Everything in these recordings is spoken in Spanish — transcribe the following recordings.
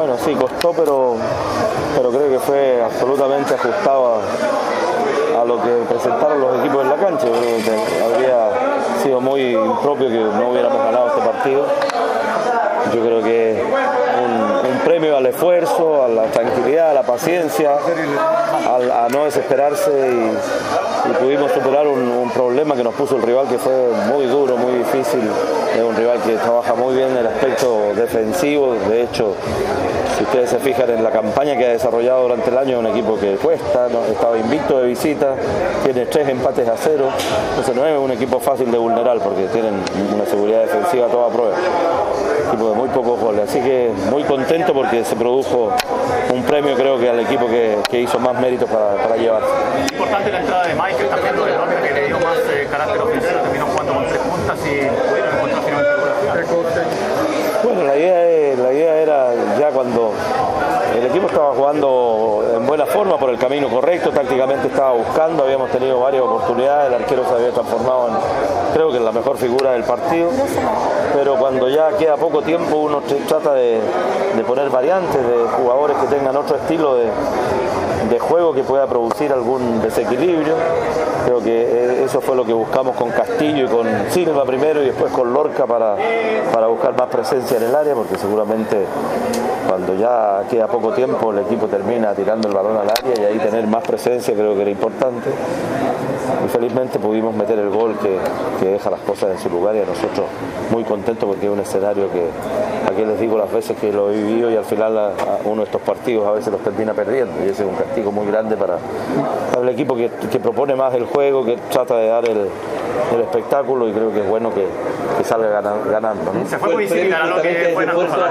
Bueno, sí, costó, pero creo que fue absolutamente ajustado a lo que presentaron los equipos en la cancha. Yo creo que habría sido muy impropio que no hubiéramos ganado este partido. Yo creo que un premio al esfuerzo, a la tranquilidad, a la paciencia, a no desesperarse y pudimos superar un problema que nos puso el rival, que fue muy duro, muy difícil. Es un rival que trabaja muy bien en el aspecto defensivo. De hecho, si ustedes se fijan en la campaña que ha desarrollado durante el año, es un equipo que cuesta, ¿no? Estaba invicto de visita, tiene 3 empates a 0, entonces no es un equipo fácil de vulnerar porque tienen una seguridad defensiva a toda prueba. Equipo de muy pocos goles, así que muy contento porque se produjo un premio, creo que al equipo que hizo más méritos para llevarse. Importante la entrada de Michael también, de Nómina, que le dio más carácter ofensivo, terminó jugando con 3 puntas y pudieron encontrar finalmente la. Bueno, la idea era ya cuando el equipo estaba jugando en buena forma, por el camino correcto, tácticamente estaba buscando, habíamos tenido varias oportunidades, el arquero se había transformado creo que en la mejor figura del partido, pero cuando ya queda poco tiempo uno trata de poner variantes, de jugadores que tengan otro estilo de juego que pueda producir algún desequilibrio. Creo que eso fue lo que buscamos con Castillo y con Silva primero y después con Lorca para buscar más presencia en el área, porque seguramente cuando ya queda poco tiempo el equipo termina tirando el balón al área y ahí tener más presencia creo que era importante. Y felizmente pudimos meter el gol que deja las cosas en su lugar y a nosotros muy contentos porque es un escenario que aquí les digo las veces que lo he vivido y al final a uno de estos partidos a veces los termina perdiendo y ese es un castigo muy grande para el equipo que propone más el juego, que trata de dar el espectáculo y creo que es bueno que salga ganando, ¿no? Se fue muy similar a lo que fue en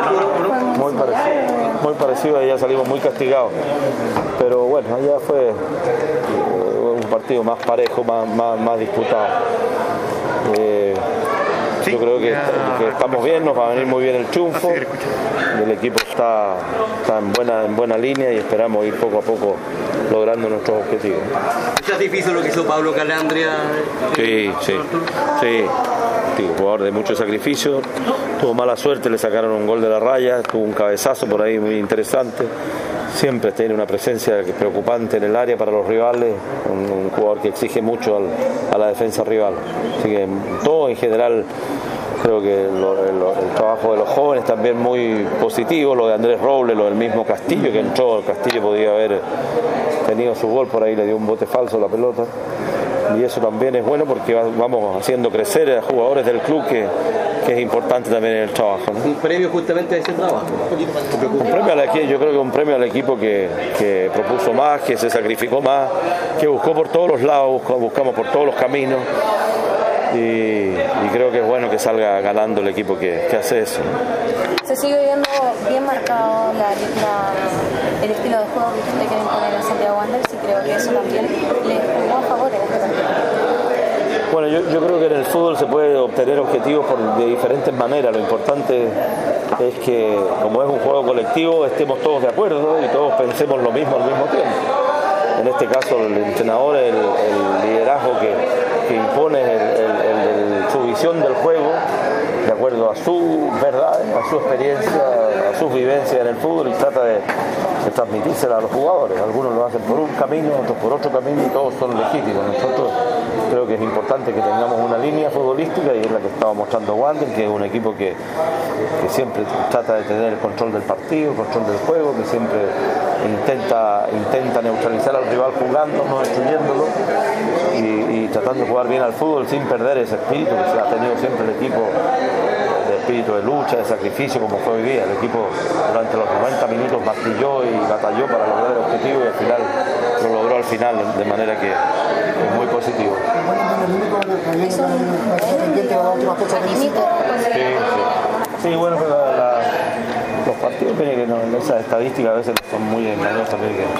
muy parecido, ahí ya salimos muy castigados, pero bueno, allá fue un partido más parejo, más disputado. Yo creo que estamos bien, nos va a venir muy bien el triunfo. El equipo está en buena línea y esperamos ir poco a poco logrando nuestros objetivos. ¿Es difícil lo que hizo Pablo Calandria? Sí. Jugador de mucho sacrificio, tuvo mala suerte, le sacaron un gol de la raya, tuvo un cabezazo por ahí muy interesante. Siempre tiene una presencia preocupante en el área para los rivales, un jugador que exige mucho a la defensa rival. Así que todo en general, creo que el trabajo de los jóvenes también muy positivo, lo de Andrés Robles, lo del mismo Castillo que entró. El Castillo podía haber tenido su gol, por ahí le dio un bote falso a la pelota. Y eso también es bueno porque vamos haciendo crecer a jugadores del club que es importante también en el trabajo, ¿no? Un premio justamente a ese trabajo. Yo creo que un premio al equipo que propuso más, que se sacrificó más, que buscó por todos los lados, buscamos por todos los caminos y creo que es bueno que salga ganando el equipo que hace eso, ¿no? Se sigue viendo bien marcado el estilo de juego que ustedes quieren poner en Santiago Wanderers y creo que eso también les jugó a favor en este partido. Bueno, yo creo que en el fútbol se puede obtener objetivos de diferentes maneras. Lo importante es que, como es un juego colectivo, estemos todos de acuerdo y todos pensemos lo mismo al mismo tiempo. En este caso, el entrenador, el liderazgo que impone su visión del juego, de acuerdo a su verdad, a su experiencia, a sus vivencias en el fútbol y trata de transmitírsela a los jugadores. Algunos lo hacen por un camino, otros por otro camino y todos son legítimos. Nosotros creo que es importante que tengamos una línea futbolística y es la que estaba mostrando Wander, que es un equipo que siempre trata de tener el control del partido, el control del juego, que siempre intenta neutralizar al rival jugando, no destruyéndolo y tratando de jugar bien al fútbol sin perder ese espíritu que se ha tenido siempre el equipo, de espíritu de lucha, de sacrificio como fue hoy día. El equipo durante los 90 minutos martilló y batalló para lograr el objetivo y al final lo logró al final, de manera que es muy positivo. Sí, bueno, pero los partidos tienen que esas estadísticas a veces son muy engañosas, también que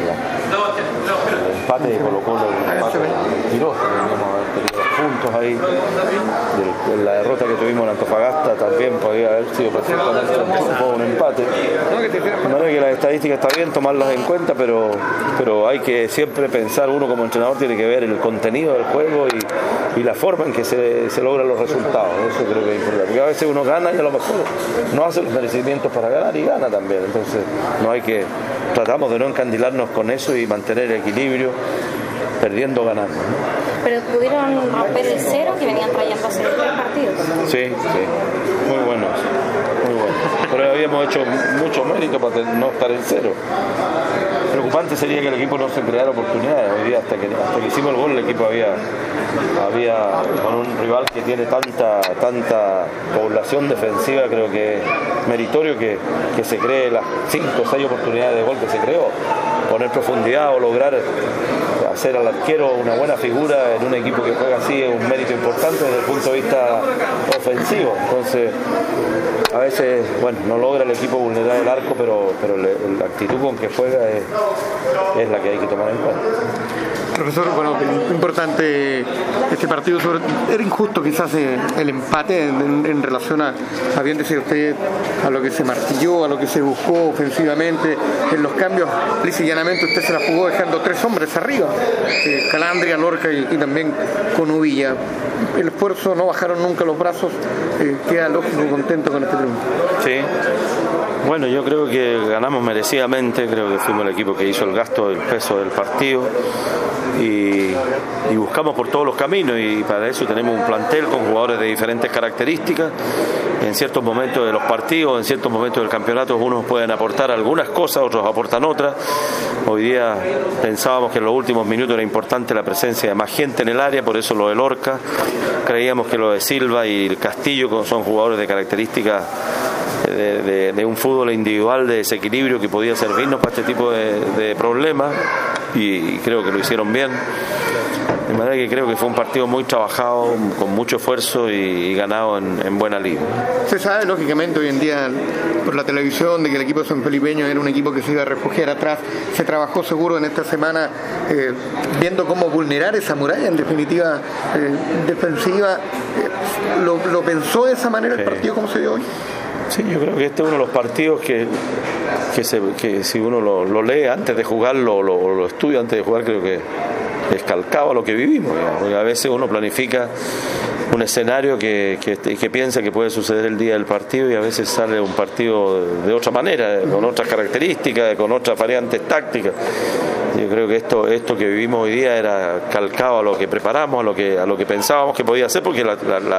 el empate de Colo-Colo, el empate mentiroso, debíamos haber tenido puntos ahí. La derrota que tuvimos en Antofagasta también podría haber sido perfectamente un empate. De manera que las estadísticas está bien tomarlas en cuenta, pero hay que siempre pensar, uno como entrenador tiene que ver el contenido del juego y la forma en que se logran los resultados. Eso creo que es importante, porque a veces uno gana y a lo mejor no hace los merecimientos para ganar y gana también. Entonces tratamos de no encandilarnos con eso y mantener el equilibrio, perdiendo, ganando, ¿no? Pero pudieron romper el cero que venían trayendo hace 3 partidos. Sí, muy bueno. Pero habíamos hecho mucho mérito para no estar en cero. Preocupante sería que el equipo no se creara oportunidades. Hoy día hasta que hicimos el gol el equipo había con un rival que tiene tanta población defensiva, creo que es meritorio que se cree las 5 o 6 oportunidades de gol que se creó. Poner profundidad o lograr hacer al arquero una buena figura en un equipo que juega así es un mérito importante desde el punto de vista ofensivo. Entonces a veces no logra el equipo vulnerar el arco, pero la actitud con que juega es la que hay que tomar en cuenta. Profesor, importante este partido. Era injusto quizás el empate en relación a bien decía usted, a lo que se martilló, a lo que se buscó ofensivamente. En los cambios, lisa y llanamente, usted se la jugó dejando 3 hombres arriba, Calandria, Lorca y también con Uvilla. El esfuerzo, no bajaron nunca los brazos. Queda lógico, contento con este triunfo. Sí. Bueno, yo creo que ganamos merecidamente, creo que fuimos el equipo que hizo el gasto, el peso del partido y buscamos por todos los caminos, y para eso tenemos un plantel con jugadores de diferentes características. En ciertos momentos de los partidos, en ciertos momentos del campeonato, unos pueden aportar algunas cosas, otros aportan otras. Hoy día pensábamos que en los últimos minutos era importante la presencia de más gente en el área, por eso lo de Lorca. Creíamos que lo de Silva y el Castillo son jugadores de características de un fútbol individual, de desequilibrio, que podía servirnos para este tipo de problemas, y creo que lo hicieron bien. De manera que creo que fue un partido muy trabajado, con mucho esfuerzo y ganado en buena línea. Se sabe, lógicamente, hoy en día por la televisión, de que el equipo sanfelipeño era un equipo que se iba a refugiar atrás. Se trabajó seguro en esta semana viendo cómo vulnerar esa muralla, en definitiva, defensiva. ¿Lo pensó de esa manera el partido como se dio hoy? Sí, yo creo que este es uno de los partidos que si uno lo lee antes de jugarlo o lo estudia antes de jugar, creo que es calcado a lo que vivimos, porque a veces uno planifica un escenario que piensa que puede suceder el día del partido, y a veces sale un partido de otra manera, con otras características, con otras variantes tácticas. Yo creo que esto que vivimos hoy día era calcado a lo que preparamos, a lo que pensábamos que podía ser, porque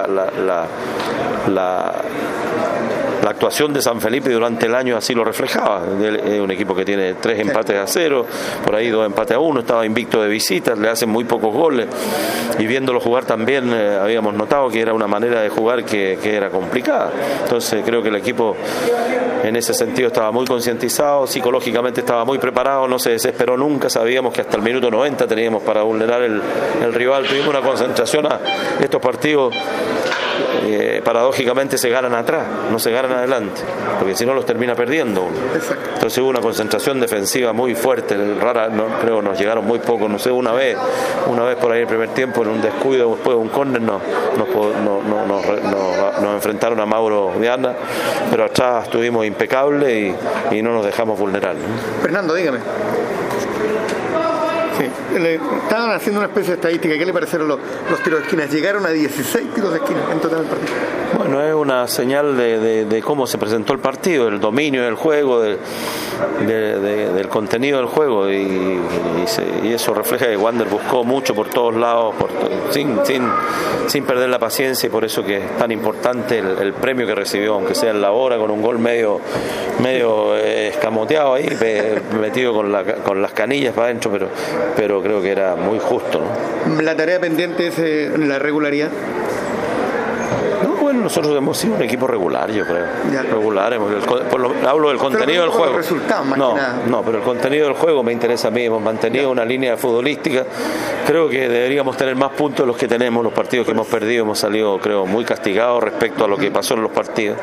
la actuación de San Felipe durante el año así lo reflejaba. Es un equipo que tiene 3 empates a 0, por ahí 2 empates a 1, estaba invicto de visitas, le hacen muy pocos goles, y viéndolo jugar también habíamos notado que era una manera de jugar que era complicada. Entonces creo que el equipo en ese sentido estaba muy concientizado, psicológicamente estaba muy preparado, no se desesperó nunca, sabíamos que hasta el minuto 90 teníamos para vulnerar el rival. Tuvimos una concentración. Estos partidos paradójicamente se ganan atrás, no se ganan adelante, porque si no los termina perdiendo uno. Entonces hubo una concentración defensiva muy fuerte, rara, creo nos llegaron muy poco, no sé, una vez por ahí el primer tiempo, en un descuido después de un córner nos enfrentaron a Mauro Viana, pero atrás estuvimos impecables y no nos dejamos vulnerar, ¿no? Fernando, dígame. Sí, estaban haciendo una especie de estadística. ¿Qué le parecieron los tiros de esquina? Llegaron a 16 tiros de esquina en total el partido. Bueno, es una señal de cómo se presentó el partido, el dominio del juego, del contenido del juego, y eso refleja que Wander buscó mucho por todos lados, sin perder la paciencia, y por eso que es tan importante el premio que recibió, aunque sea en la hora, con un gol medio escamoteado ahí, metido con las canillas para adentro, pero creo que era muy justo, ¿no? La tarea pendiente es la regularidad. Bueno, nosotros hemos sido un equipo regular, yo creo. Regular, hablo del contenido del juego. No, pero el contenido del juego me interesa a mí. Hemos mantenido una línea futbolística. Creo que deberíamos tener más puntos de los que tenemos. Los partidos que hemos perdido hemos salido, creo, muy castigados respecto a lo que pasó en los partidos.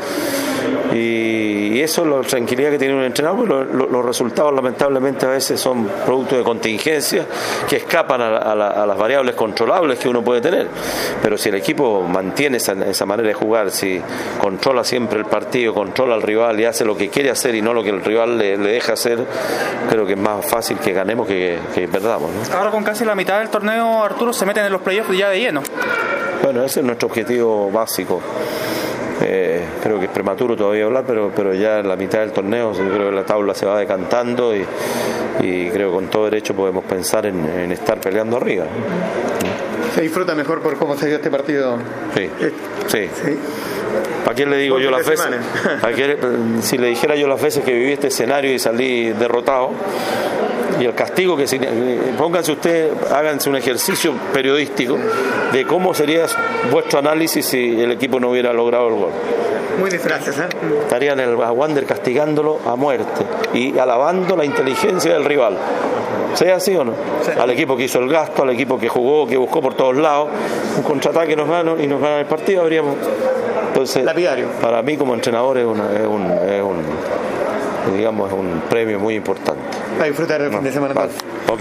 Y eso, la tranquilidad que tiene un entrenador, los resultados lamentablemente a veces son producto de contingencias que escapan a las variables controlables que uno puede tener. Pero si el equipo mantiene esa manera de jugar, si controla siempre el partido, controla al rival y hace lo que quiere hacer y no lo que el rival le deja hacer, creo que es más fácil que ganemos que perdamos, ¿no? Ahora, con casi la mitad del torneo, Arturo, se meten en los playoffs ya de lleno. Bueno, ese es nuestro objetivo básico. Creo que es prematuro todavía hablar, pero ya en la mitad del torneo yo creo que la tabla se va decantando y creo que con todo derecho podemos pensar en estar peleando arriba. ¿Se disfruta mejor por cómo se dio este partido? Sí. ¿A quién le digo yo las veces? Si le dijera yo las veces que viví este escenario y salí derrotado, y el castigo que pónganse ustedes, háganse un ejercicio periodístico de cómo sería vuestro análisis si el equipo no hubiera logrado el gol. Muy disfraces, ¿eh? Estarían a Wander castigándolo a muerte y alabando la inteligencia del rival. ¿Sea así o no? Sí. Al equipo que hizo el gasto, al equipo que jugó, que buscó por todos lados, un contraataque nos ganó y nos gana el partido, habríamos. Entonces, lapidario. Para mí como entrenador es un premio muy importante. A disfrutar el fin de semana. Vale.